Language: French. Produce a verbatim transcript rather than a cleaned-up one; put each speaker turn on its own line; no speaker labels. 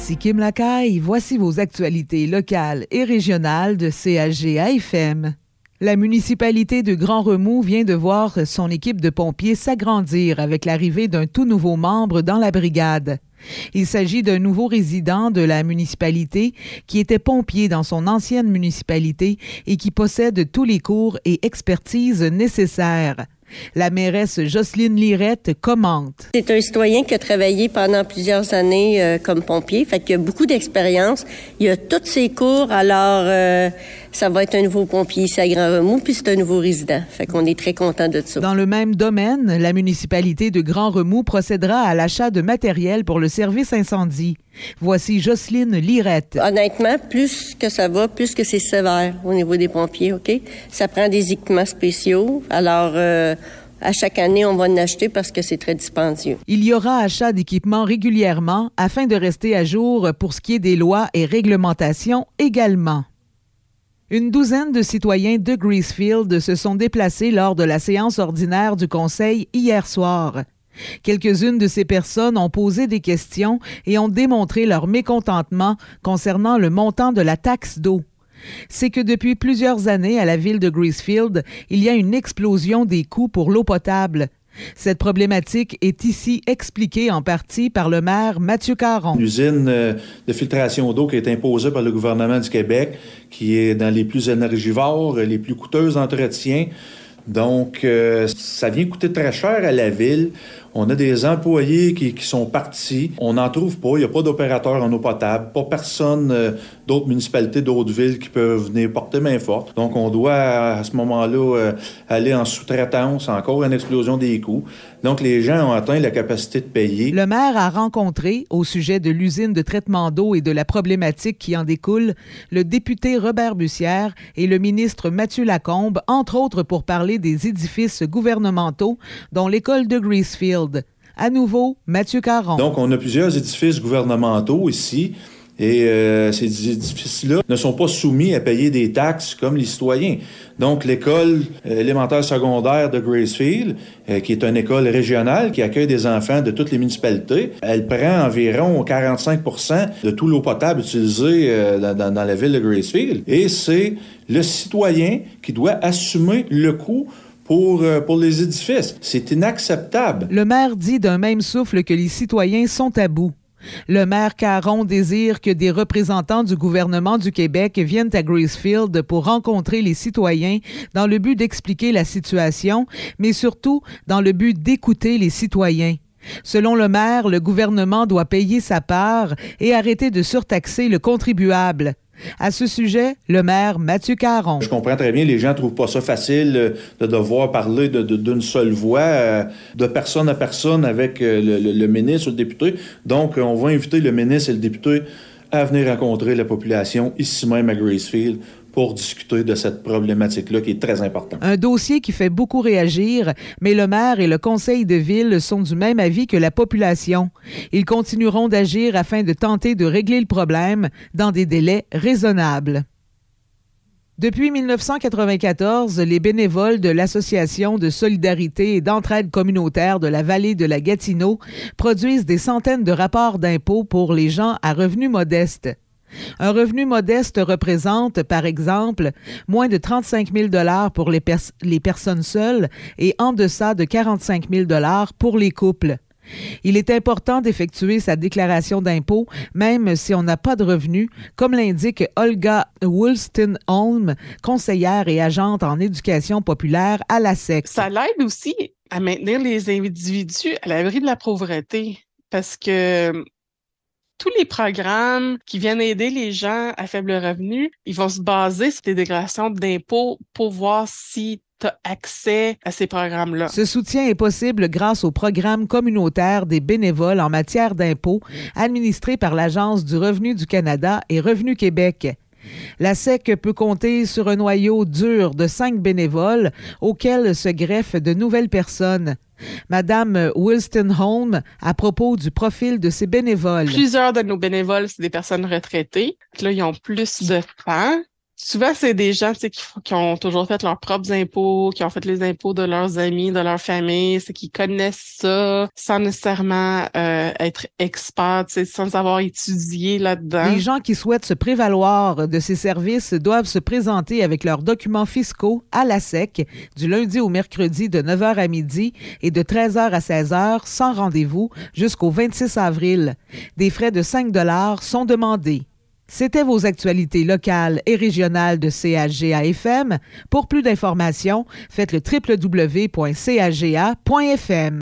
Ici Kim Lacaille, voici vos actualités locales et régionales de C H G A F M. La municipalité de Grand-Remous vient de voir son équipe de pompiers s'agrandir avec l'arrivée d'un tout nouveau membre dans la brigade. Il s'agit d'un nouveau résident de la municipalité qui était pompier dans son ancienne municipalité et qui possède tous les cours et expertises nécessaires. La mairesse Jocelyne Lirette commente.
C'est un citoyen qui a travaillé pendant plusieurs années euh, comme pompier, fait qu'il a beaucoup d'expérience. Il a tous ses cours, alors euh, ça va être un nouveau pompier ici à Grand-Remous, puis c'est un nouveau résident. Fait qu'on est très content de ça.
Dans le même domaine, la municipalité de Grand-Remous procédera à l'achat de matériel pour le service incendie. Voici Jocelyne Lirette.
Honnêtement, plus que ça va, plus que c'est sévère au niveau des pompiers, OK? Ça prend des équipements spéciaux, alors... Euh, À chaque année, on va en acheter parce que c'est très dispendieux.
Il y aura achat d'équipements régulièrement afin de rester à jour pour ce qui est des lois et réglementations également. Une douzaine de citoyens de Greasefield se sont déplacés lors de la séance ordinaire du Conseil hier soir. Quelques-unes de ces personnes ont posé des questions et ont démontré leur mécontentement concernant le montant de la taxe d'eau. C'est que depuis plusieurs années à la ville de Greasefield, il y a une explosion des coûts pour l'eau potable. Cette problématique est ici expliquée en partie par le maire Mathieu Caron.
L'usine de filtration d'eau qui est imposée par le gouvernement du Québec, qui est dans les plus énergivores, les plus coûteuses d'entretien. Donc, euh, ça vient coûter très cher à la ville. On a des employés qui, qui sont partis. On n'en trouve pas. Il n'y a pas d'opérateurs en eau potable. Pas personne euh, d'autres municipalités, d'autres villes qui peuvent venir porter main forte. Donc, on doit, à ce moment-là, euh, aller en sous-traitance. Encore une explosion des coûts. Donc, les gens ont atteint la capacité de payer.
Le maire a rencontré, au sujet de l'usine de traitement d'eau et de la problématique qui en découle, le député Robert Bussière et le ministre Mathieu Lacombe, entre autres pour parler des édifices gouvernementaux, dont l'école de Greasefield. À nouveau, Mathieu Caron.
Donc, on a plusieurs édifices gouvernementaux ici. Et euh, ces édifices-là ne sont pas soumis à payer des taxes comme les citoyens. Donc, l'école euh, élémentaire secondaire de Greasefield, euh, qui est une école régionale qui accueille des enfants de toutes les municipalités, elle prend environ quarante-cinq pour cent de tout l'eau potable utilisée euh, dans, dans la ville de Greasefield. Et c'est le citoyen qui doit assumer le coût Pour, pour les édifices. C'est inacceptable.
Le maire dit d'un même souffle que les citoyens sont à bout. Le maire Caron désire que des représentants du gouvernement du Québec viennent à Greasefield pour rencontrer les citoyens dans le but d'expliquer la situation, mais surtout dans le but d'écouter les citoyens. Selon le maire, le gouvernement doit payer sa part et arrêter de surtaxer le contribuable. À ce sujet, le maire Mathieu Caron.
Je comprends très bien, les gens ne trouvent pas ça facile de devoir parler de, de, d'une seule voix, de personne à personne avec le, le, le ministre ou le député. Donc, on va inviter le ministre et le député à venir rencontrer la population ici même à Greasefield pour discuter de cette problématique-là qui est très importante.
Un dossier qui fait beaucoup réagir, mais le maire et le conseil de ville sont du même avis que la population. Ils continueront d'agir afin de tenter de régler le problème dans des délais raisonnables. Depuis dix-neuf cent quatre-vingt-quatorze, les bénévoles de l'Association de solidarité et d'entraide communautaire de la vallée de la Gatineau produisent des centaines de rapports d'impôts pour les gens à revenus modestes. Un revenu modeste représente, par exemple, moins de trente-cinq mille dollars pour les, pers- les personnes seules et en deçà de quarante-cinq mille dollars pour les couples. Il est important d'effectuer sa déclaration d'impôt, même si on n'a pas de revenus, comme l'indique Olga Woolstenholm, conseillère et agente en éducation populaire à la S E C.
Ça l'aide aussi à maintenir les individus à l'abri de la pauvreté, parce que tous les programmes qui viennent aider les gens à faible revenu, ils vont se baser sur des déclarations d'impôts pour voir si tu as accès à ces programmes-là.
Ce soutien est possible grâce au programme communautaire des bénévoles en matière d'impôts administré par l'Agence du revenu du Canada et Revenu Québec. La S E C peut compter sur un noyau dur de cinq bénévoles auxquels se greffent de nouvelles personnes. Madame Woolstenholm, à propos du profil de ces bénévoles.
Plusieurs de nos bénévoles, c'est des personnes retraitées. Là, ils ont plus de temps. Souvent, c'est des gens, tu sais, qui, qui ont toujours fait leurs propres impôts, qui ont fait les impôts de leurs amis, de leur famille, c'est qui connaissent ça sans nécessairement euh, être experts, tu sais, sans avoir étudié là-dedans.
Les gens qui souhaitent se prévaloir de ces services doivent se présenter avec leurs documents fiscaux à la S E C du lundi au mercredi de neuf heures à midi et de treize heures à seize heures sans rendez-vous jusqu'au vingt-six avril. Des frais de cinq dollars sont demandés. C'était vos actualités locales et régionales de C H G A F M. Pour plus d'informations, faites le w w w point c h g a point f m.